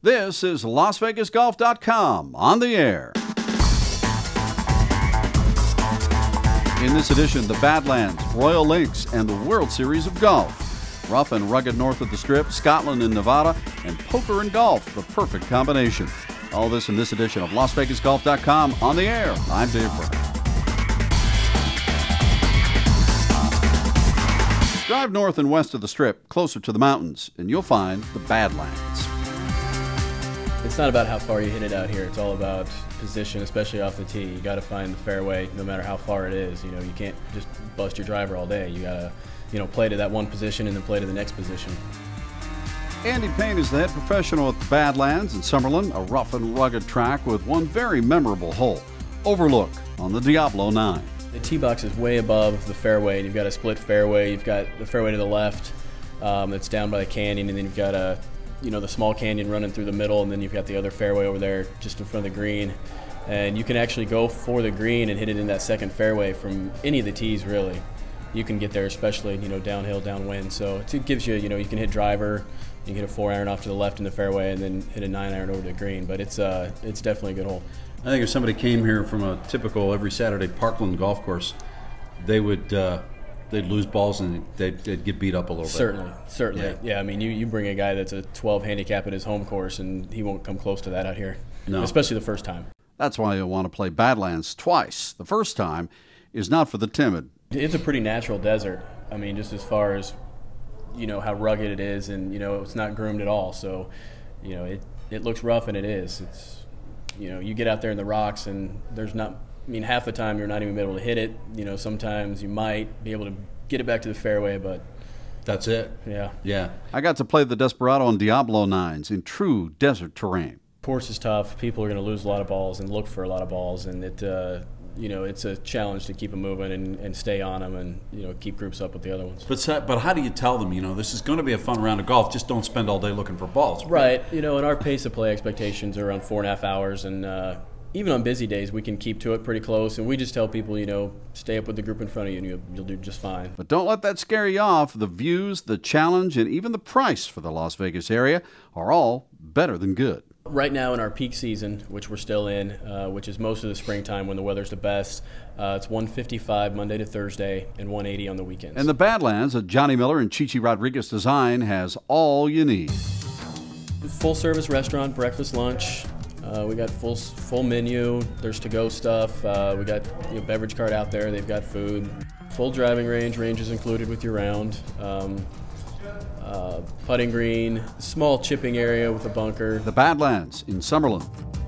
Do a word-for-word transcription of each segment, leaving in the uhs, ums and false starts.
This is Las Vegas Golf dot com on the air. In this edition, the Badlands, Royal Links, and the World Series of Golf. Rough and rugged north of the Strip, Scotland and Nevada, and poker and golf, the perfect combination. All this in this edition of Las Vegas Golf dot com on the air. I'm Dave Burke. Drive north and west of the Strip, closer to the mountains, and you'll find the Badlands. It's not about how far you hit it out here. It's all about position, especially off the tee. You got to find the fairway, no matter how far it is. You know, you can't just bust your driver all day. You got to, you know, play to that one position and then play to the next position. Andy Payne is the head professional at the Badlands in Summerlin, a rough and rugged track with one very memorable hole, Overlook on the Diablo nine. The tee box is way above the fairway, and you've got a split fairway. You've got the fairway to the left um, that's down by the canyon, and then you've got a you know, the small canyon running through the middle, and then you've got the other fairway over there just in front of the green. And you can actually go for the green and hit it in that second fairway from any of the tees, really. You can get there, especially, you know, downhill, downwind. So it gives you, you know, you can hit driver, you can hit a four iron off to the left in the fairway, and then hit a nine iron over the green. But it's uh, it's definitely a good hole. I think if somebody came here from a typical every Saturday Parkland golf course, they would uh, they'd lose balls and they'd, they'd get beat up a little certainly, bit. Certainly, certainly. Yeah. yeah, I mean, you, you bring a guy that's a twelve handicap at his home course, and he won't come close to that out here, no. Especially the first time. That's why you'll want to play Badlands twice. The first time is not for the timid. It's a pretty natural desert. I mean, just as far as, you know, how rugged it is, and, you know, it's not groomed at all. So, you know, it, it looks rough, and it is. It's, you know, you get out there in the rocks, and there's not, I mean, half the time you're not even able to hit it. You know, sometimes you might be able to get it back to the fairway, but that's it. Yeah. Yeah. I got to play the Desperado on Diablo nines in true desert terrain. Course is tough. People are going to lose a lot of balls and look for a lot of balls, and it, uh, you know, it's a challenge to keep them moving and, and stay on them, and, you know, keep groups up with the other ones. But but how do you tell them, you know, this is going to be a fun round of golf, just don't spend all day looking for balls? Right. You know, and our pace of play expectations are around four and a half hours, and uh, even on busy days, we can keep to it pretty close, and we just tell people, you know, stay up with the group in front of you, and you'll, you'll do just fine. But don't let that scare you off. The views, the challenge, and even the price for the Las Vegas area are all better than good. Right now in our peak season, which we're still in, uh, which is most of the springtime when the weather's the best, uh, it's one fifty-five Monday to Thursday and one eighty on the weekends. And the Badlands at Johnny Miller and Chichi Rodriguez Design has all you need. Full-service restaurant, breakfast, lunch. Uh, we got full full menu. There's to-go stuff. Uh, we got you know, beverage cart out there. They've got food. Full driving range. Range is included with your round. Um, uh, putting green. Small chipping area with a bunker. The Badlands in Summerlin.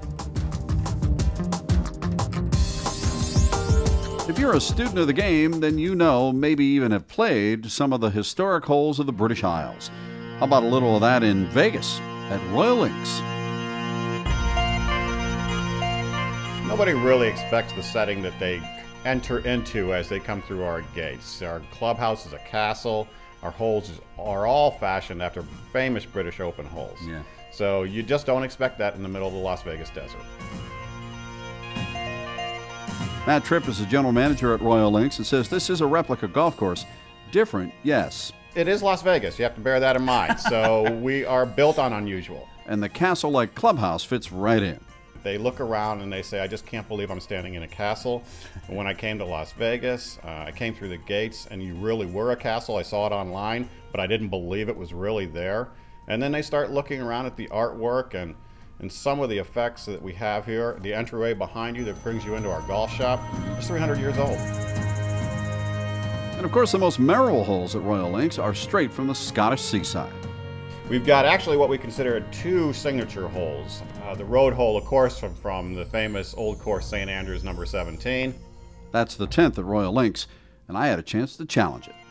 If you're a student of the game, then you know, maybe even have played some of the historic holes of the British Isles. How about a little of that in Vegas at Royal Links? Nobody really expects the setting that they enter into as they come through our gates. Our clubhouse is a castle. Our holes are all fashioned after famous British Open holes. Yeah. So you just don't expect that in the middle of the Las Vegas desert. Matt Tripp is the general manager at Royal Links and says this is a replica golf course. Different, yes. It is Las Vegas. You have to bear that in mind. So we are built on unusual. And the castle-like clubhouse fits right in. They look around and they say, I just can't believe I'm standing in a castle. And when I came to Las Vegas, uh, I came through the gates and you really were a castle. I saw it online, but I didn't believe it was really there. And then they start looking around at the artwork and, and some of the effects that we have here. The entryway behind you that brings you into our golf shop is three hundred years old. And of course, the most memorable holes at Royal Links are straight from the Scottish seaside. We've got actually what we consider two signature holes. Uh, the road hole, of course, from, from the famous Old Course Saint Andrews number seventeen. That's the tenth at Royal Links, and I had a chance to challenge it.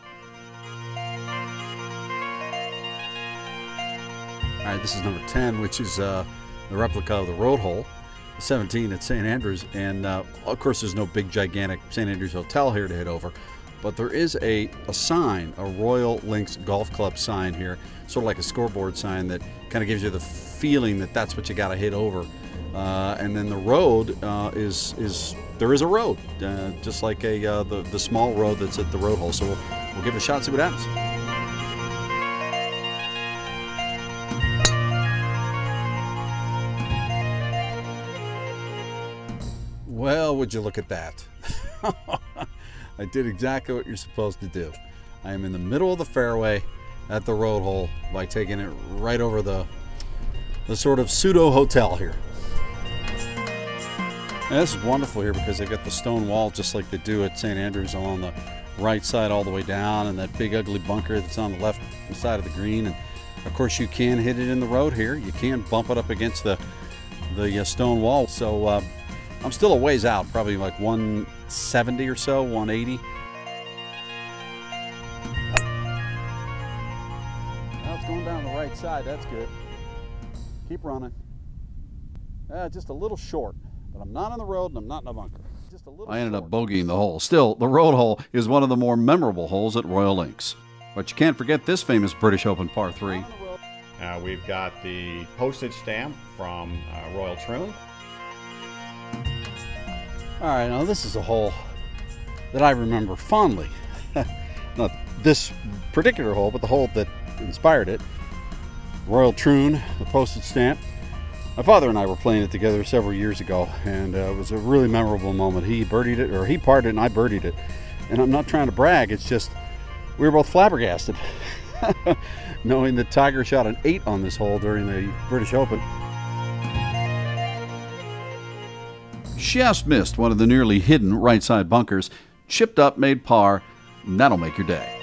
All right, this is number ten, which is uh, the replica of the road hole. seventeen at Saint Andrews, and uh, of course there's no big gigantic Saint Andrews Hotel here to hit over, but there is a, a sign, a Royal Links Golf Club sign here, sort of like a scoreboard sign that kind of gives you the feeling that that's what you got to hit over. Uh, and then the road uh, is is there is a road, uh, just like a uh, the the small road that's at the road hole. So we'll we'll give it a shot, see what happens. Well, would you look at that? I did exactly what you're supposed to do. I am in the middle of the fairway at the road hole by taking it right over the the sort of pseudo hotel here. And this is wonderful here because they got the stone wall just like they do at Saint Andrews along the right side all the way down, and that big ugly bunker that's on the left side of the green. And of course you can hit it in the road here. You can bump it up against the the uh, stone wall. So uh, I'm still a ways out, probably like one seventy or so, one eighty. Now it's going down the right side. That's good. Keep running. Uh, just a little short, but I'm not on the road and I'm not in a bunker. Just a little I ended short. up bogeying the hole. Still, the road hole is one of the more memorable holes at Royal Links. But you can't forget this famous British Open par three. Uh, we've got the postage stamp from uh, Royal Troon. All right, now this is a hole that I remember fondly. Not this particular hole, but the hole that inspired it. Royal Troon, the postage stamp. My father and I were playing it together several years ago, and uh, it was a really memorable moment. He birdied it, or he parred it, and I birdied it. And I'm not trying to brag, it's just we were both flabbergasted knowing that Tiger shot an eight on this hole during the British Open. Just missed one of the nearly hidden right side bunkers, chipped up, made par, and that'll make your day.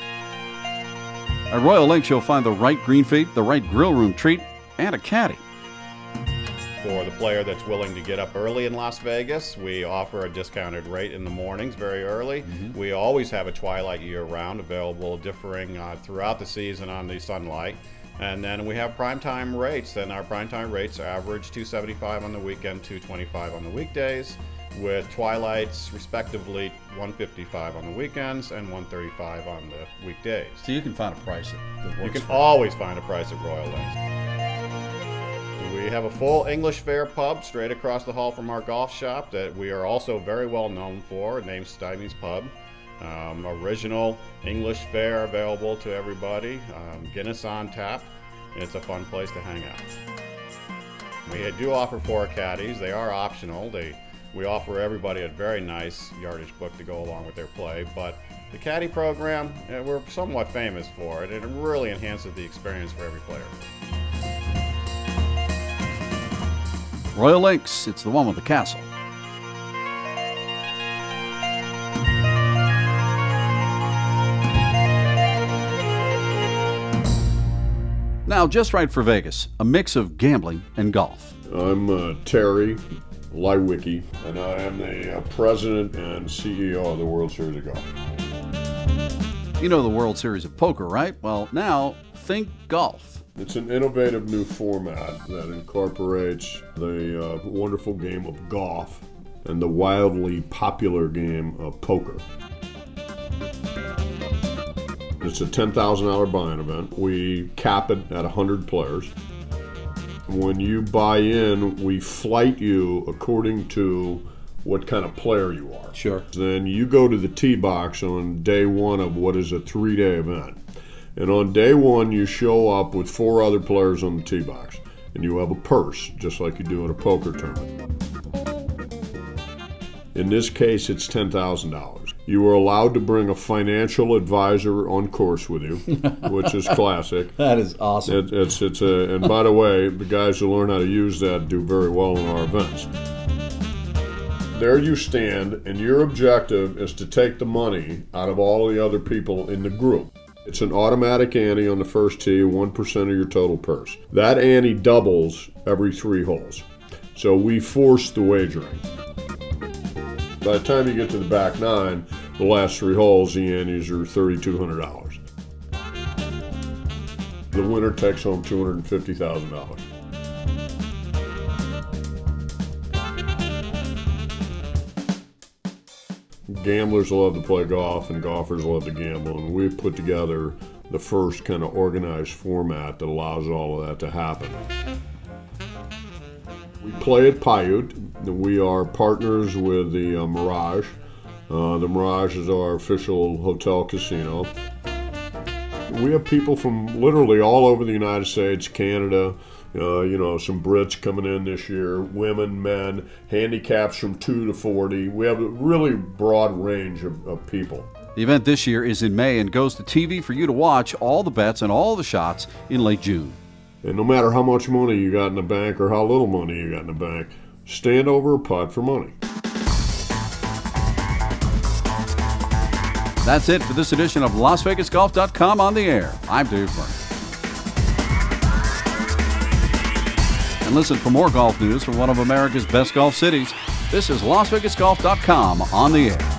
At Royal Links, you'll find the right green feet, the right grill room treat, and a caddy. For the player that's willing to get up early in Las Vegas, we offer a discounted rate in the mornings very early. Mm-hmm. We always have a twilight year-round available, differing uh, throughout the season on the Sunlight. And then we have primetime rates, and our primetime rates average two seventy-five on the weekend, two twenty-five on the weekdays, with twilights respectively one fifty-five on the weekends and one thirty-five on the weekdays. So you can find a price that works. You can for always find a price at Royal Links. We have a full English fare pub straight across the hall from our golf shop that we are also very well known for, named Stymie's Pub. Um, original English fare available to everybody. Um, Guinness on tap. It's a fun place to hang out. We do offer four caddies. They are optional. They we offer everybody a very nice yardage book to go along with their play. But the caddy program, uh, we're somewhat famous for it, and it really enhances the experience for every player. Royal Links, it's the one with the castle. Now, just right for Vegas, a mix of gambling and golf. I'm uh, Terry Lywicki, and I am the uh, president and C E O of the World Series of Golf. You know the World Series of Poker, right? Well, now think golf. It's an innovative new format that incorporates the uh, wonderful game of golf and the wildly popular game of poker. It's a ten thousand dollars buy-in event. We cap it at one hundred players. When you buy in, we flight you according to what kind of player you are. Sure. Then you go to the tee box on day one of what is a three-day event. And on day one, you show up with four other players on the tee box. And you have a purse, just like you do at a poker tournament. In this case, it's ten thousand dollars. You are allowed to bring a financial advisor on course with you, which is classic. That is awesome. It, it's, it's a, and by the way, the guys who learn how to use that do very well in our events. There you stand, and your objective is to take the money out of all the other people in the group. It's an automatic ante on the first tee, one percent of your total purse. That ante doubles every three holes. So we force the wagering. By the time you get to the back nine, the last three holes, the antes are three thousand two hundred dollars. The winner takes home two hundred fifty thousand dollars. Gamblers love to play golf, and golfers love to gamble, and we've put together the first kind of organized format that allows all of that to happen. We play at Paiute. We are partners with the uh, Mirage. Uh, the Mirage is our official hotel casino. We have people from literally all over the United States, Canada, Uh, you know, some Brits coming in this year, women, men, handicaps from two to forty. We have a really broad range of, of people. The event this year is in May and goes to T V for you to watch all the bets and all the shots in late June. And no matter how much money you got in the bank or how little money you got in the bank, stand over a putt for money. That's it for this edition of Las Vegas Golf dot com on the air. I'm Dave Byrne. And listen for more golf news from one of America's best golf cities. This is Las Vegas Golf dot com on the air.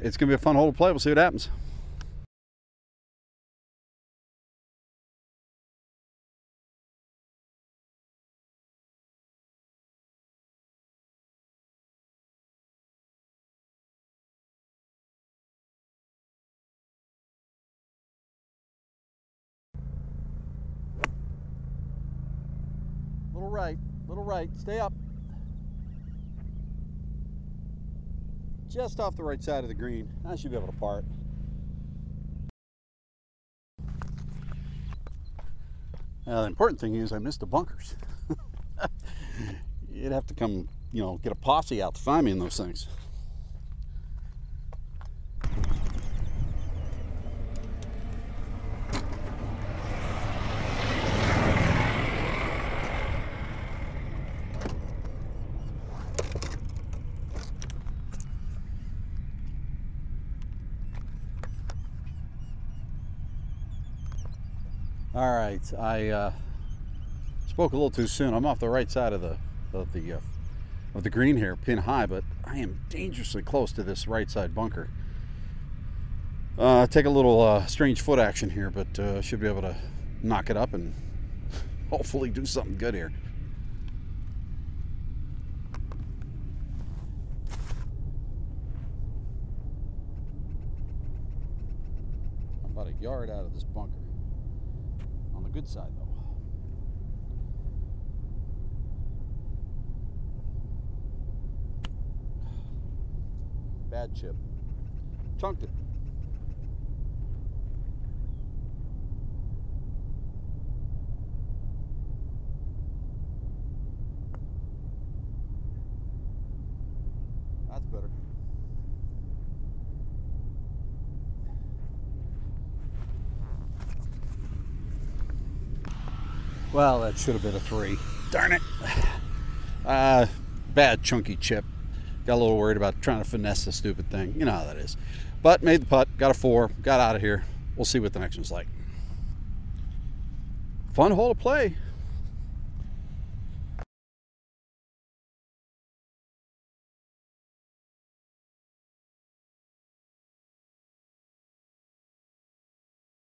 it's going to be a fun hole to play. We'll see what happens. Little right, little right, stay up. Just off the right side of the green. I should be able to par it. Uh, the important thing is I missed the bunkers. You'd have to come, you know, get a posse out to find me in those things. All right, I uh, spoke a little too soon. I'm off the right side of the of the uh, of the green here, pin high, but I am dangerously close to this right side bunker. Uh, take a little uh, strange foot action here, but uh, should be able to knock it up and hopefully do something good here. I'm about a yard out of this bunker. On the good side, though. Bad chip. Chunked it. That's better. Well, that should have been a three. Darn it. Uh, bad chunky chip. Got a little worried about trying to finesse the stupid thing. You know how that is. But made the putt, got a four, got out of here. We'll see what the next one's like. Fun hole to play.